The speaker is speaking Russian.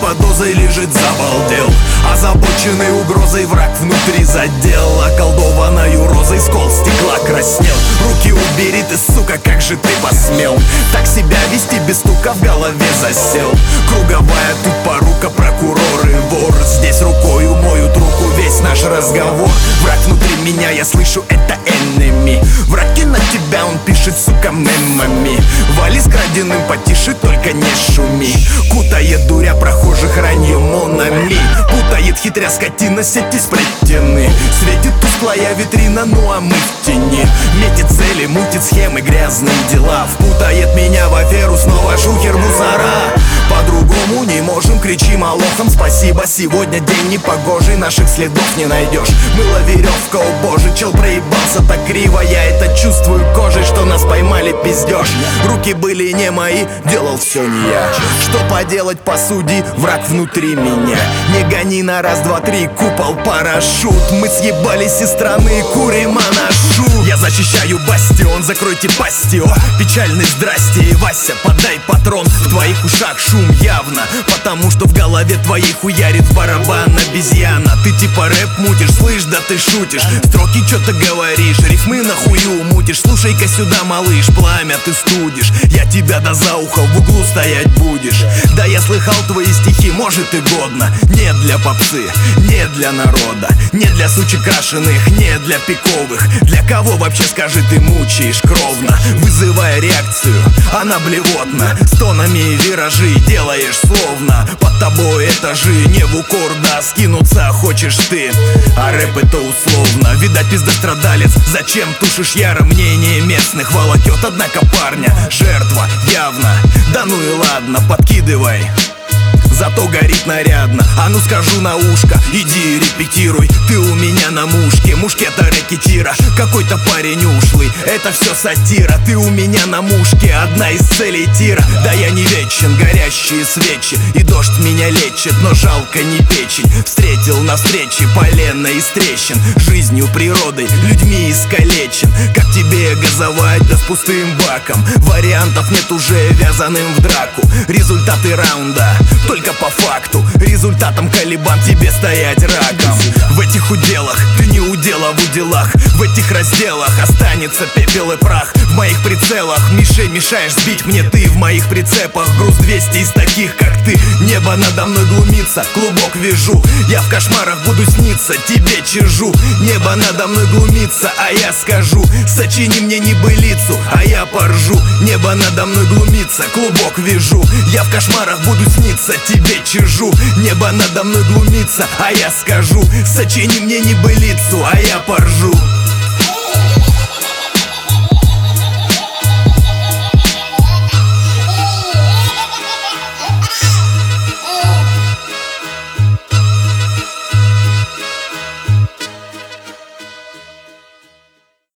под дозой лежит, забалдел. Озабоченный угрозой враг внутри задел. Околдованною розой скол стекла краснел. Руки убери ты, сука, как же ты посмел так себя вести, без стука в голове засел. Круговая тут порука, прокурор и вор. Здесь рукою моют руку весь наш разговор. Враг внутри меня, я слышу, это enemy. Враг на тебя, он пишет, сука, мемами. Вали с краденым потише, только не шуми. Кутает дуря прохожих ранье монами. Путает хитря скотина, сети сплетены. Светит тусклая витрина, ну а мы в тени. Метит цели, мутит схемы, грязные дела. Впутает меня в аферу, снова шухер мусора. По-другому не можем, кричим алохом спасибо. Сегодня день непогожий, наших следов не найдешь. Мыла веревка, о боже, чел проебался так криво. Я это чувствую кожей, что нас поймали, пиздеж. Руки были не мои, делал все не я. Что поделать, посуди, враг внутри меня. Не гони на раз, два, три, купол, парашют. Мы съебались из страны, курим анашу. Я защищаю бастион, закройте пастио. Печальный здрасте, Вася, подай патрон. В твоих ушах шум явно, потому что в голове твоей хуярит барабан обезьяна. Ты типа рэп мутишь, слышь, да ты шутишь. Строки чё-то говоришь, рифмы нахую мутишь. Слушай-ка сюда, малыш, пламя ты студишь. Я тебя до за уха в углу стоять будешь. Да я слыхал твои стихи, может и годно. Не для попсы, не для народа, не для сучек крашеных, не для пиковых. Для кого вообще, скажи, ты мучаешь кровно, вызывая реакцию, она блевотна. Стонами и виражи делаешь словно под тобой этажи. Не в укор, да, скинуться хочешь ты, а рэп это условно. Видать, пиздострадалец, зачем тушишь яро мнение местных? Волокет, однако, парня жертва явно. Да ну и ладно, подкидывай, зато горит нарядно. А ну скажу на ушко, иди репетируй. Ты у меня на мушке, мушкета рэкетира. Какой-то парень ушлый, это все сатира. Ты у меня на мушке, одна из целей тира. Да я не вечен, горящие свечи, и дождь меня лечит, но жалко не печень. Встретил на встрече полено из трещин. Жизнью, природой, людьми искалечен. Как тебе газовать, да с пустым баком? Вариантов нет уже вязаным в драку. Результаты раунда только по факту, результатом колебан тебе стоять раком. В этих уделах ты не удела в уделах. В этих разделах останется пепел и прах. В моих прицелах мишень мешаешь сбить мне ты. В моих прицепах груз 200 из таких, как ты. Небо надо мной глумится, клубок вяжу. Я в кошмарах буду сниться, тебе чижу. Небо надо мной глумится, а я скажу: сочини мне небылицу, а я поржу. Небо надо мной глумится, клубок вяжу. Я в кошмарах буду сниться, тебе чижу. Небо надо мной глумится, а я скажу: сочини мне небылицу, а я поржу.